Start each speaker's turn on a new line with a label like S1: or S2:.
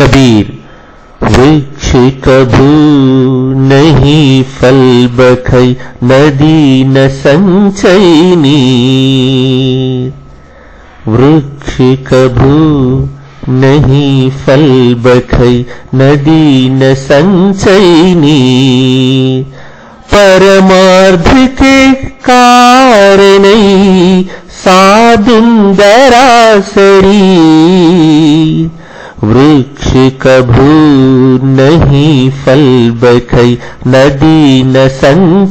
S1: कबीर वृक्ष कभू नहीं फल बखई, नदी न संचय नीर। वृक्ष कभू नहीं फल बखई, नदी न संचय नीर। परमार्थ के कारण साधुंदरासरी, वृक्ष कभू नहीं फल बखई, नदी न संचय